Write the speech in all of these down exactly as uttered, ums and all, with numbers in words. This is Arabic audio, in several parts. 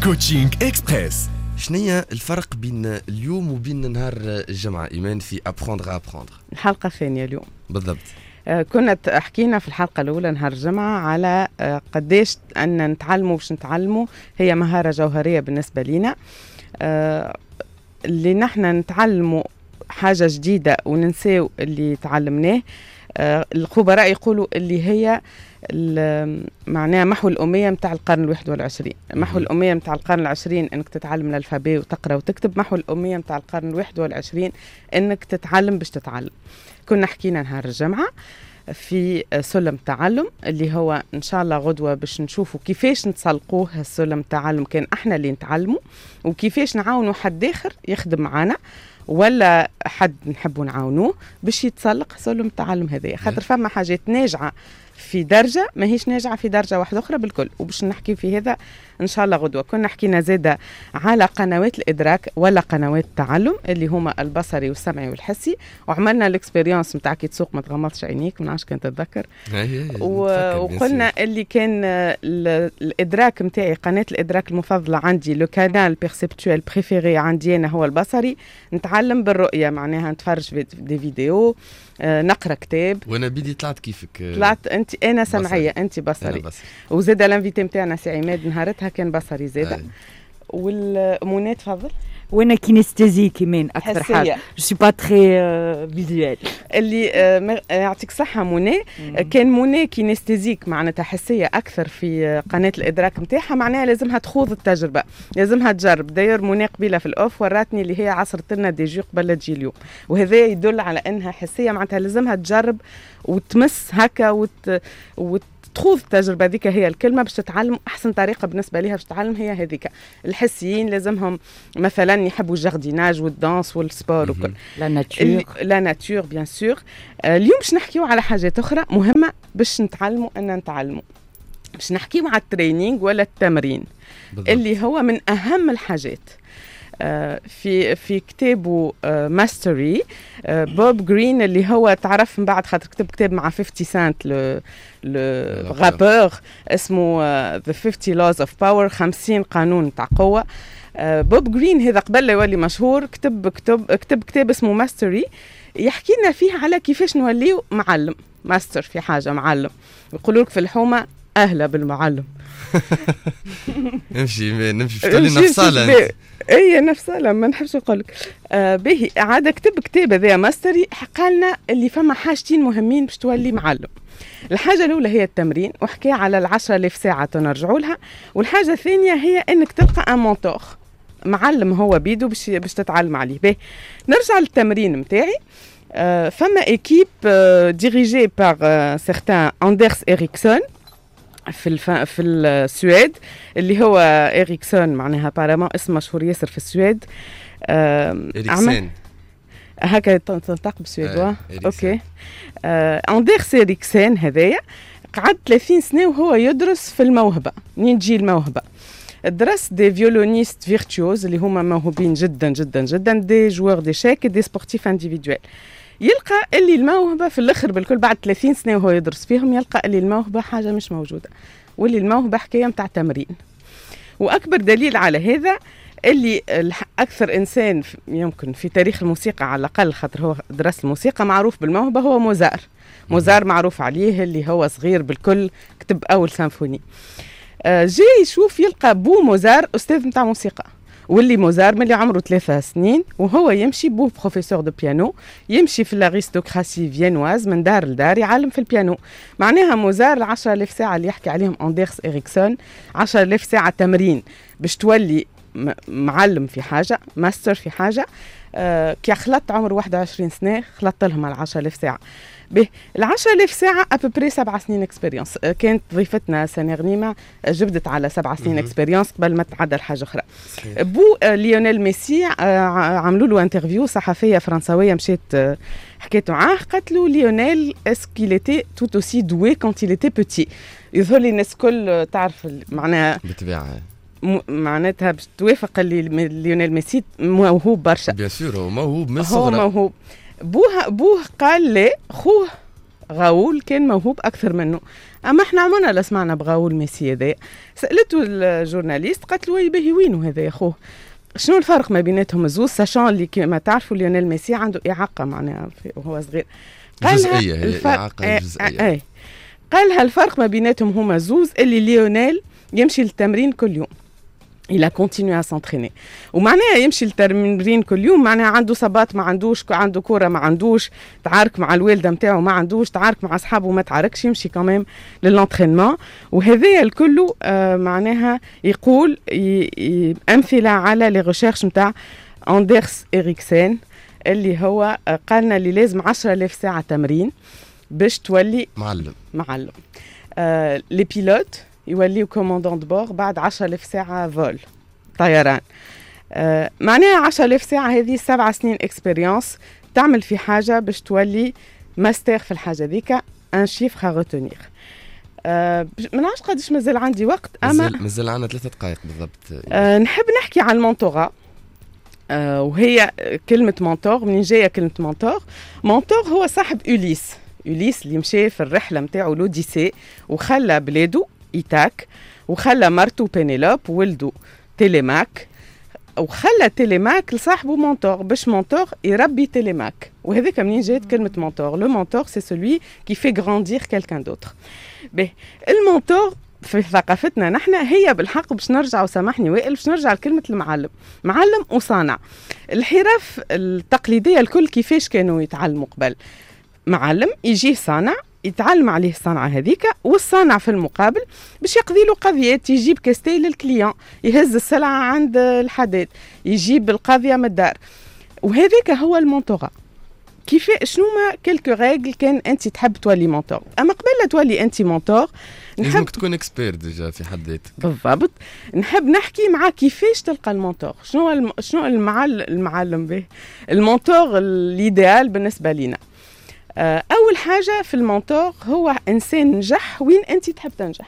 كوتشينغ إكسبريس. شنية الفرق بين اليوم وبين نهار الجمعة إيمان في أبخوندغ أبخوندغ؟ الحلقة الثانية اليوم بالضبط. آه كنا حكينا في الحلقة الأولى نهار الجمعة على آه قديش أن نتعلموا باش نتعلموا هي مهارة جوهرية بالنسبة لنا، آه اللي نحن نتعلموا حاجة جديدة وننساو اللي تعلمناه. آه الخبراء يقولوا اللي هي معناها محو الأمية متاع القرن الواحد والعشرين. محو الأمية متاع القرن العشرين أنك تتعلم الألفابي وتقرأ وتكتب. محو الأمية متاع القرن الواحد والعشرين أنك تتعلم باش تتعلم. كنا حكينا نهار الجمعة في سلم تعلم اللي هو إن شاء الله غدوة باش نشوفوا كيفاش نتسلقوه السلم التعلم كان احنا اللي نتعلموا، وكيفاش نعاونوا حد آخر يخدم معنا ولا حد نحبوا نعاونوه باش يتسلق سلم التعلم هذا. خاطر فما حاجات ناجعة في درجة ما هيش ناجعة في درجة واحدة أخرى بالكل، وباش نحكي في هذا إن شاء الله غدوة. كنا حكينا زادة على قنوات الإدراك ولا قنوات التعلم اللي هما البصري والسمعي والحسي، وعملنا الإكسبيرينس متاع كي تسوق ما تغمضش عينيك، من عاش كنت تتذكر. وقلنا اللي كان الإدراك متاعي قناة الإدراك المفضلة عندي لو كانال بيرسبتوال بريفيري عندي أنا هو البصري. نتعلم بالرؤية معناها نتفرج في دي فيديو، آه نقرا كتاب. وانا بدي طلعت كيفك؟ طلعت انت انا سمعيه بصري. انت بصري, بصري. وزاد الانفيتي نتاعنا سي عماد نهارتها كان بصري زاده. والمونات تفضل. وانا كينستيزي كمان اكثر حاجه، جو سي با تري فيزوال. اللي يعطيك صحه موني كان موني كينستيزيك معناتها حسيه اكثر في قناه الادراك نتاعها، معناها لازمها تخوض التجربه، لازمها تجرب. داير موني قبيله في الاوف وراتني اللي هي عصرت لنا دي جو قبل تجي اليوم، وهذا يدل على انها حسيه معناتها لازمها تجرب وتمس هكا وت, وت تخوض التجربة ذيك هي الكلمة باش تتعلم. أحسن طريقة بالنسبة ليها باش تتعلم هي هذيك. الحسيين لازمهم مثلا يحبوا الجارديناج والدانس والسبور وكل لا ناتور لا ناتور بيان سور. اليوم باش نحكيو على حاجات أخرى مهمة باش نتعلموا أن نتعلموا. باش نحكيو على الترينينج ولا التمرين بالضبط. اللي هو من أهم الحاجات. في في كتابه ماستري بوب جرين اللي هو تعرف من بعد خاطر كتب كتاب مع خمسين سنت لو لو رابور اسمه The fifty Laws of Power، خمسين قانون تاع قوة. بوب جرين هذا قبل لا يولي مشهور كتب كتب كتب كتاب اسمه ماستري يحكي لنا فيه على كيفاش نوليو معلم ماستر في حاجة، معلم. يقولوا لك في الحومة أهلا بالمعلم. نمشي نمشي في تولي نفصالة. اي نفصالة ما نحبش نقولك. آه باهي عاد كتب كتاب هذا ماستري حقالنا اللي فما حاجتين مهمين باش تولي معلم. الحاجة الأولى هي التمرين وحكي على العشرة آلاف ساعة تنرجعوا لها، والحاجة الثانية هي أنك تلقى ان مونتور معلم هو بيدو باش باش تتعلم عليه. باهي نرجع للتمرين متاعي. آه فما إيكيب آه ديريجي بار آه سيغتان أندرس إريكسون في الف... في السويد اللي هو إريكسون معناها بارامون اسم مشهور ياسر في السويد. إريكسون هكا تنطق بالسويدوا. آه اوكي. آه أندرس إريكسون هذايا قعد ثلاثين سنة وهو يدرس في الموهبة. منين تجي الموهبة؟ درس دي فيولونيست فيرتوز اللي هما موهوبين جدا جدا جدا، دي جوار دي شاك دي سبورتيف انديفيدوال. يلقى اللي الموهبة في الآخر بالكل بعد ثلاثين سنة وهو يدرس فيهم يلقى اللي الموهبة حاجة مش موجودة، واللي الموهبة حكاية متاع تمرين. وأكبر دليل على هذا اللي أكثر إنسان يمكن في تاريخ الموسيقى على الأقل خاطر هو درس الموسيقى معروف بالموهبة هو موزار. موزار معروف عليه اللي هو صغير بالكل كتب أول سيمفوني. جاي يشوف يلقى بو موزار أستاذ متاع موسيقى، واللي موزار من اللي عمره ثلاثة سنين وهو يمشي بو بروفيسور دو بيانو، يمشي في الاريستوكراسي فينواز من دار لدار يعلم في البيانو. معناها موزار العشرة آلاف ساعة اللي يحكي عليهم أندرس إريكسون عشرة آلاف ساعة تمرين باش تولي معلم في حاجة، ماستر في حاجة. آه كي خلطت عمر واحد وعشرين سنة خلطت لهم على عشرة آلاف ساعة. به العشرة آلاف ساعة أببري سبع سنين اكسبيرينس. كانت ضيفتنا سنة غنيمة جبدت على سبع سنين اكسبيرينس قبل ما تعدل حاجة أخرى. بو ليونيل ميسي عملوا له انترفيو صحفية فرنسوية مشيت حكيت معاه قالت له ليونيل اسكيل ايتي توت اوسي دوي كونت il était petit. يظهر لي الناس كل تعرف معناها بالطبيعة معناتها باش توافق اللي ليونيل ميسي موهوب برشا. بيان سور هو موهوب من الصغر. هو موهوب. بوه بوه قال لي خوه غاول كان موهوب اكثر منه. اما احنا عمرنا لا سمعنا بغاول ميسي هذا. سالته الجورناليست قالت له باهي وينه هذا يا خوه، شنو الفرق ما بيناتهم الزوز، ساشون اللي كما تعرفوا ليونيل ميسي عنده اعاقه معناها وهو صغير. جزئيه هي اعاقه جزئيه. اي قالها الفرق ما بيناتهم هما زوز اللي ليونيل يمشي للتمرين كل يوم. il a continué à s'entraîner ومعناها يمشي للتمرين كل يوم، معناها عنده صباط ما عندوش، عنده كوره ما عندوش، تعارك مع الوالده نتاعو ما عندوش، تعارك مع اصحابه ما تعاركش، يمشي كمان للانترينمون. وهذا الكل آه معناها يقول امثله على لي ريشيرش نتاع اندرس إريكسن اللي هو قالنا اللي لازم عشرة آلاف ساعه تمرين باش تولي معلم معلم. آه لي بيلوت يوليو كوماندون دو بور بعد عشرة آلاف ساعة فول طيران. آه معناها عشرة آلاف ساعة هذه سبع سنين اكسبيريونس تعمل في حاجة باش تولي ماستر في الحاجة ذيك. ان شيفر ا روتونير. آه ما نعرفش قداش مازال عندي وقت، اما مازال عندنا ثلاثة دقائق بالضبط. آه نحب نحكي عن المونتورا. آه وهي كلمة مونتور منين جاية كلمة مونتور؟ مونتور هو صاحب أوليس. أوليس اللي مشى في الرحلة متاعو لوديسي وخلى بلاده إيتاك وخلى مرته بينيلوب وولده تيليماك، وخلى تيليماك لصاحبه مونتور باش مونتور يربي تيليماك. وهذاك منين جات كلمة مونتور؟ لو مونتور سي سولوي كي في غراندير كيلكان دوتر. به المونتور في ثقافتنا نحن هي بالحق باش نرجع، وسامحني وائل، باش نرجع لكلمة المعلم، معلم وصانع. الحرف التقليدية الكل كيفاش كانوا يتعلموا قبل؟ معلم يجيه صانع يتعلم عليه الصنعة هذيك، والصانع في المقابل باش يقضي له قضيات، يجيب كاستي للكليون، يهز السلعة عند الحداد، يجيب القضية من الدار. وهذاك هو المونتورا. كيف شنو ما كلكو ريغل كان انت تحب تولي مونتور. اما قبل لا تولي انت مونتور لازمك تكون اكسبير ديجا في حد ذاتك. بالضبط. نحب نحكي مع كيفاش تلقى المونتور، شنو الم... شنو المعلم المعلم به المونتور الايديال بالنسبة لنا. أول حاجة في المونتور هو إنسان نجح وين أنت تحب تنجح،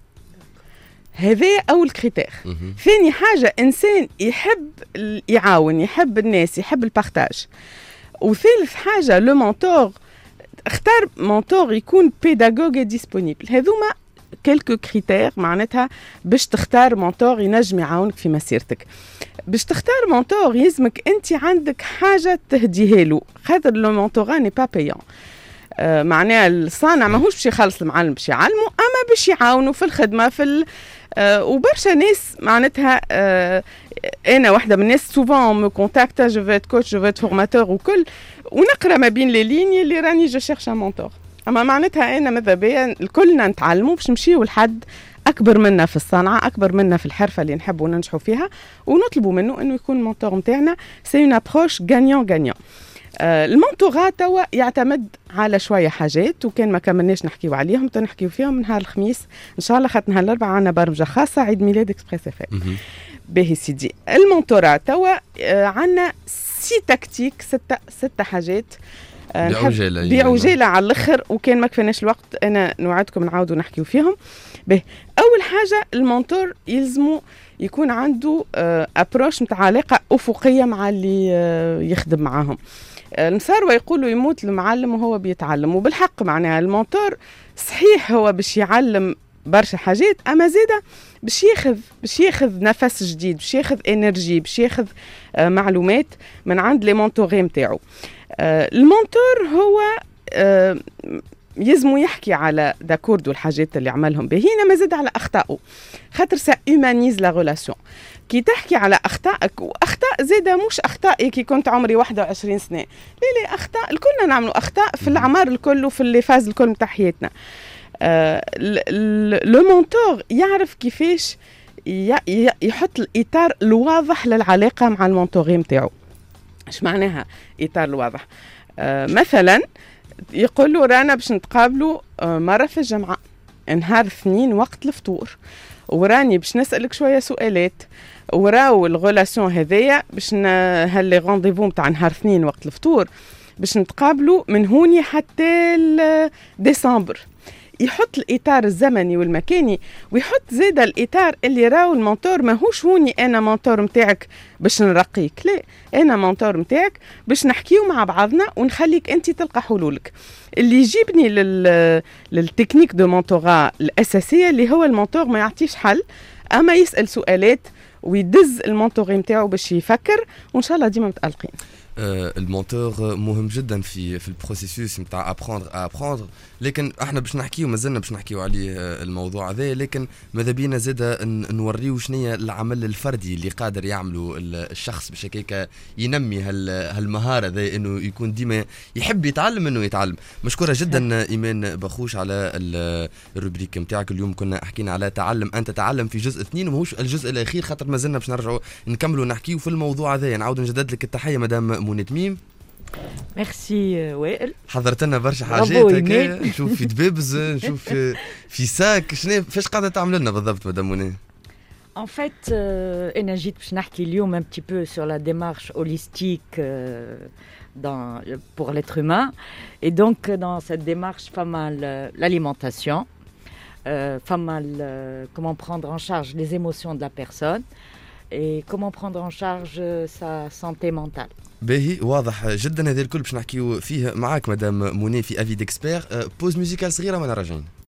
هذا أول كريتير. ثاني حاجة إنسان يحب يعاون، يحب الناس، يحب البارتاج. وثالث حاجة لو مونتور اختار مونتور يكون بيداغوغ ديسبونيبل. هذوما كلكو كريتير معناتها باش تختار مونتور ينجم يعاونك في مسيرتك. باش تختار مونتور يلزمك انت عندك حاجه تهديها له، خاطر لو مونتورا ني با بايون. آه معناها الصانع ماهوش باش يخلص المعلم باش يعلمه، اما باش يعاونوا في الخدمه في ال... آه وبرشا ناس معناتها آه انا واحده من الناس سوفون مو كونتاكتا جو فيت كوتش جو فيت فورماتور وكل، ونقرا ما بين لي ليني اللي راني جو شيرش ان مونتور. اما معناتها انا ماذا بيا كلنا نتعلموا باش نمشيو لحد اكبر منا في الصنعه، اكبر منا في الحرفه اللي نحبوا ننجحوا فيها، ونطلبوا منه انه يكون المونتور نتاعنا. سي اون ابروش غانيون غانيون. آه المونتورا توا يعتمد على شويه حاجات، وكان ما كملناش نحكيو عليهم تنحكيو فيهم نهار الخميس ان شاء الله، خاطر نهار الاربعاء عندنا برمجه خاصه عيد ميلاد اكسبريس اف ام. باهي سيدي، المونتورا توا آه عندنا سي تكتيك، ستة ستة حاجات بعجاله بعجاله على الاخر، وكان ما كفاناش الوقت انا نوعدكم نعاودوا نحكيو فيهم. به اول حاجه المونتور يلزمو يكون عنده ابروش نتاع علاقه افقيه مع اللي يخدم معاهم. المساروه يقولوا يموت المعلم وهو بيتعلم، وبالحق معناها المونتور صحيح هو باش يعلم برشا حاجات، اما زيده باش ياخذ باش ياخذ نفس جديد، باش ياخذ انرجي، باش ياخذ معلومات من عند لي مونتوري نتاعو. المونتور هو يزمو يحكي على داكورد والحاجات اللي عملهم باهينا، ما زاد على اخطائه، خاطر سا هيومانيز لا ريلاسيون. كي تحكي على اخطائك، واخطاء زاده مش اخطائي كي كنت عمري واحد وعشرين سنه، لا لا اخطاء الكلنا نعملوا اخطاء في العمر الكل وفي اللي فاز الكل نتاع حياتنا. آه لو مونتور يعرف كيفاش يحط الاطار الواضح للعلاقه مع المونتوري نتاعو. اش معناها اطار الواضح؟ آه مثلا يقول له رانا باش نتقابلوا آه مره في الجامعه نهار اثنين وقت الفطور، وراني باش نسالك شويه سؤالات، وراو الغولاسيون هذيا باش هاللي رونديفو نتاع نهار اثنين وقت الفطور باش نتقابلوا من هوني حتى ديسمبر. يحط الاطار الزمني والمكاني، ويحط زيد الاطار اللي راهو المونتور ماهوش هوني انا مونتور نتاعك باش نرقيك، لا انا مونتور نتاعك باش نحكيو مع بعضنا ونخليك انت تلقى حلولك. اللي يجيبني لل للتكنيك دو مونتورا الاساسيه اللي هو المونتور ما يعطيش حل، اما يسال سؤالات ويدز المونتور نتاعو باش يفكر، وان شاء الله ديما متالقين. المونتور مهم جدا في في البروسيسوس نتاع ابروندر ابروندر، لكن احنا باش نحكيو مازلنا باش نحكيو عليه الموضوع هذا، لكن ماذا بينا زاده نوريو شنيا العمل الفردي اللي قادر يعمله الشخص باش هكاك ينمي هالمهاره ذا، انه يكون ديما يحب يتعلم انه يتعلم. مشكوره جدا ايمان بخوش على الروبريك نتاعك اليوم. كنا حكينا على تعلم انت تعلم في جزء اثنين وماهوش الجزء الاخير، خاطر مازلنا باش نرجعوا نكملوا نحكيو في الموضوع هذا. نعاود نجدد لك التحيه مدام منى تميم. ميرسي وائل، حضرت لنا برشا حاجات هكا، نشوف في دبابز، نشوف في, في ساك، شنو فاش قاعده تعمل لنا بالضبط مدام منى؟ En fait, euh, انا جيت باش نحكي اليوم un petit peu sur la démarche holistique euh, dans, pour l'être humain. Et donc dans cette démarche, pas mal euh, l'alimentation, euh, pas mal euh, comment prendre en charge les émotions de la personne et comment prendre en charge euh, sa santé mentale. باهي واضح جدا، هذا الكل باش نحكيو فيه معاك مدام منى في افي ديكسبير. بوز ميوزيكال صغيره وانا راجعين.